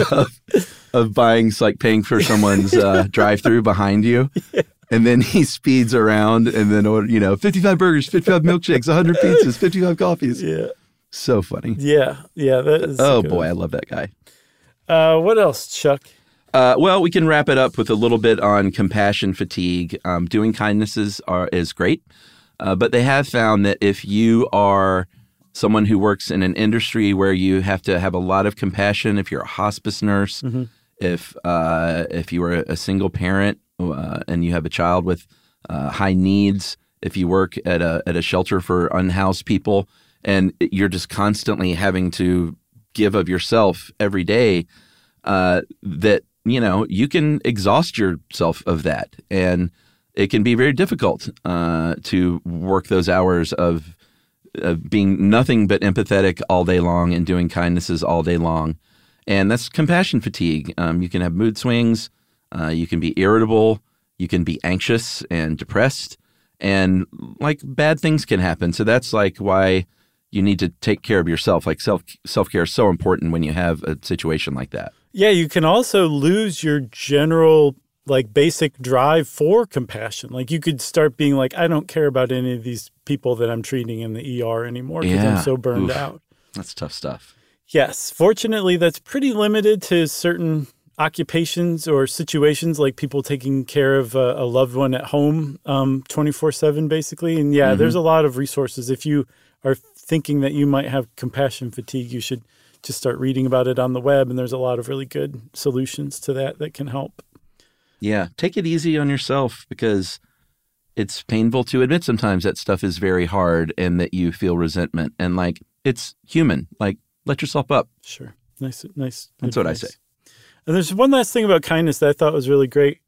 S9: of buying, like paying for someone's drive-through behind you. Yeah. And then he speeds around and then, 55 burgers, 55 milkshakes, 100 pizzas, 55 coffees.
S8: Yeah.
S9: So funny.
S8: Yeah. That is
S9: oh,
S8: good.
S9: Boy, I love that guy.
S8: What else, Chuck?
S9: Well, we can wrap it up with a little bit on compassion fatigue. Doing kindnesses is great, but they have found that if you are someone who works in an industry where you have to have a lot of compassion, if you're a hospice nurse, if you are a single parent and you have a child with high needs, if you work at a shelter for unhoused people, and you're just constantly having to give of yourself every day, that you can exhaust yourself of that. And it can be very difficult to work those hours of being nothing but empathetic all day long and doing kindnesses all day long. And that's compassion fatigue. You can have mood swings. You can be irritable. You can be anxious and depressed. And like bad things can happen. So that's like why you need to take care of yourself. Like self-care is so important when you have a situation like that.
S8: Yeah, you can also lose your general, like, basic drive for compassion. Like, you could start being like, I don't care about any of these people that I'm treating in the ER anymore because I'm so burned out.
S9: That's tough stuff.
S8: Yes. Fortunately, that's pretty limited to certain occupations or situations, like people taking care of a loved one at home 24/7, basically. And, there's a lot of resources. If you are thinking that you might have compassion fatigue, you should just start reading about it on the web, and there's a lot of really good solutions to that can help.
S9: Yeah, take it easy on yourself because it's painful to admit sometimes that stuff is very hard and that you feel resentment. And like, it's human. Like, let yourself up.
S8: Sure. Nice. That's
S9: advice. What I say.
S8: And there's one last thing about kindness that I thought was really great.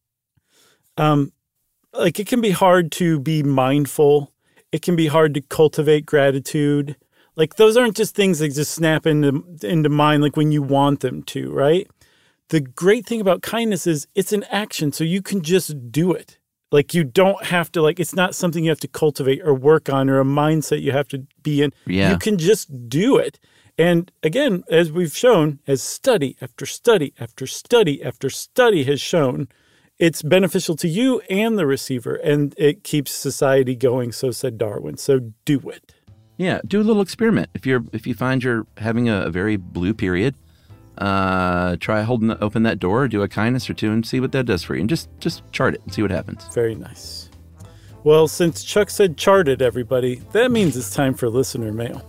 S8: Like, it can be hard to be mindful. It can be hard to cultivate gratitude. Like, those aren't just things that just snap into mind like when you want them to, right? The great thing about kindness is it's an action, so you can just do it. Like, you don't have to, like, it's not something you have to cultivate or work on or a mindset you have to be in.
S9: Yeah.
S8: You can just do it. And again, as we've shown, as study after study after study after study has shown, it's beneficial to you and the receiver, and it keeps society going, so said Darwin. So do it.
S9: Yeah, do a little experiment. If you find you're having a very blue period, try open that door, do a kindness or two, and see what that does for you. And just chart it and see what happens.
S8: Very nice. Well, since Chuck said chart it, everybody, that means it's time for listener mail.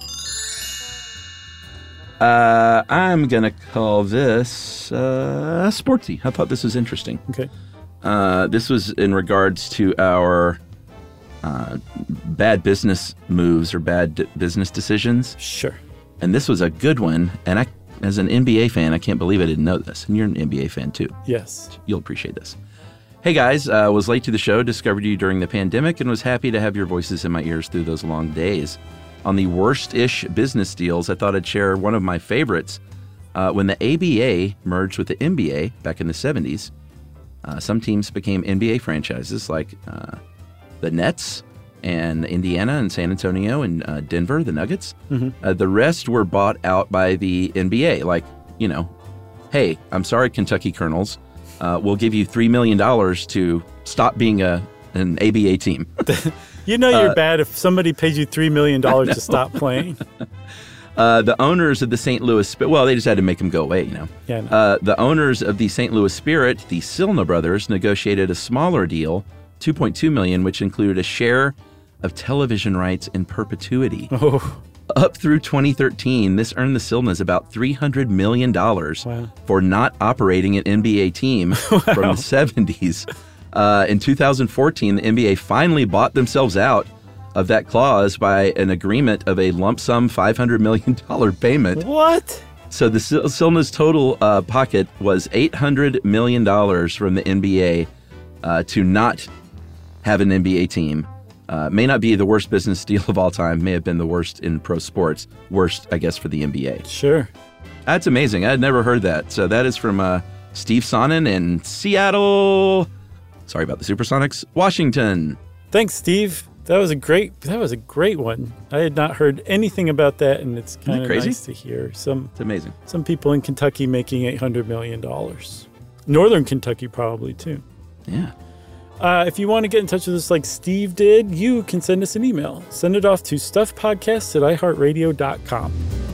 S9: I'm going to call this sportsy. I thought this was interesting.
S8: Okay.
S9: This was in regards to our bad business moves or bad business decisions.
S8: Sure.
S9: And this was a good one. And I, as an NBA fan, I can't believe I didn't know this. And you're an NBA fan too.
S8: Yes.
S9: You'll appreciate this. Hey guys, was late to the show, discovered you during the pandemic, and was happy to have your voices in my ears through those long days. On the worst-ish business deals, I thought I'd share one of my favorites. When the ABA merged with the NBA back in the 70s, some teams became NBA franchises like the Nets and Indiana and San Antonio and Denver, the Nuggets. Mm-hmm. The rest were bought out by the NBA. Like, hey, I'm sorry, Kentucky Colonels. We'll give you $3 million to stop being an ABA team.
S8: You're bad if somebody pays you $3 million to stop playing.
S9: The owners of the St. Louis well, they just had to make them go away,
S8: Yeah.
S9: The owners of the St. Louis Spirit, the Silna brothers, negotiated a smaller deal, $2.2 million, which included a share of television rights in perpetuity.
S8: Oh.
S9: Up through 2013, this earned the Silnas about $300 million for not operating an NBA team from the 70s. In 2014, the NBA finally bought themselves out of that clause by an agreement of a lump sum $500 million payment.
S8: What?
S9: So the Silna's total pocket was $800 million from the NBA to not have an NBA team. May not be the worst business deal of all time. May have been the worst in pro sports. Worst, I guess, for the NBA.
S8: Sure.
S9: That's amazing. I had never heard that. So that is from Steve Sonnen in Seattle. Sorry about the Supersonics. Washington.
S8: Thanks, Steve. That was a great one. I had not heard anything about that, and it's kind of nice to hear.
S9: It's amazing.
S8: Some people in Kentucky making $800 million. Northern Kentucky probably, too.
S9: Yeah.
S8: If you want to get in touch with us like Steve did, you can send us an email. Send it off to stuffpodcasts@iheartradio.com.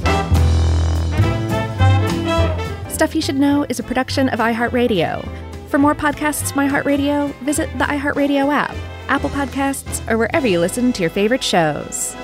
S7: Stuff You Should Know is a production of iHeartRadio. For more podcasts from iHeartRadio, visit the iHeartRadio app, Apple Podcasts, or wherever you listen to your favorite shows.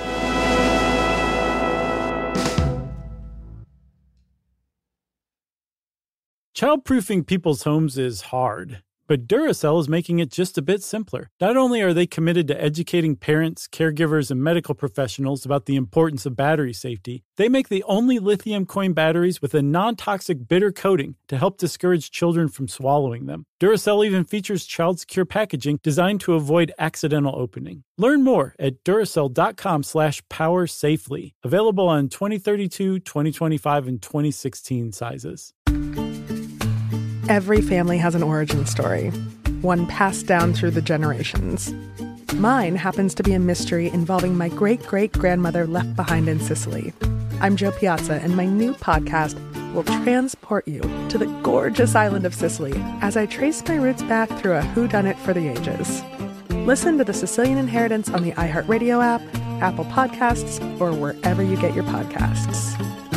S8: Childproofing people's homes is hard, but Duracell is making it just a bit simpler. Not only are they committed to educating parents, caregivers, and medical professionals about the importance of battery safety, they make the only lithium coin batteries with a non-toxic bitter coating to help discourage children from swallowing them. Duracell even features child-secure packaging designed to avoid accidental opening. Learn more at Duracell.com/powersafely. Available on 2032, 2025, and 2016 sizes.
S1: Every family has an origin story, one passed down through the generations. Mine happens to be a mystery involving my great-great-grandmother left behind in Sicily. I'm Jo Piazza, and my new podcast will transport you to the gorgeous island of Sicily as I trace my roots back through a whodunit for the ages. Listen to The Sicilian Inheritance on the iHeartRadio app, Apple Podcasts, or wherever you get your podcasts.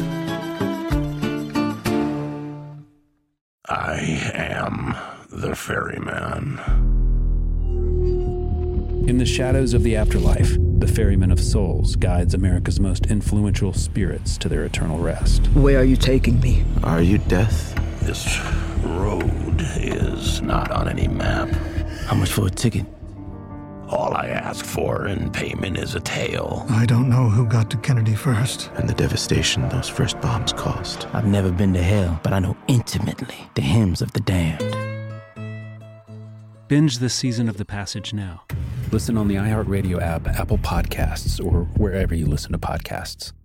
S2: I am the ferryman.
S3: In the shadows of the afterlife, the Ferryman of Souls guides America's most influential spirits to their eternal rest.
S14: Where are you taking me?
S6: Are you death?
S2: This road is not on any map.
S4: How much for a ticket?
S2: All I ask for in payment is a tale.
S5: I don't know who got to Kennedy first.
S6: And the devastation those first bombs caused.
S4: I've never been to hell, but I know intimately the hymns of the damned.
S3: Binge this season of The Passage now. Listen on the iHeartRadio app, Apple Podcasts, or wherever you listen to podcasts.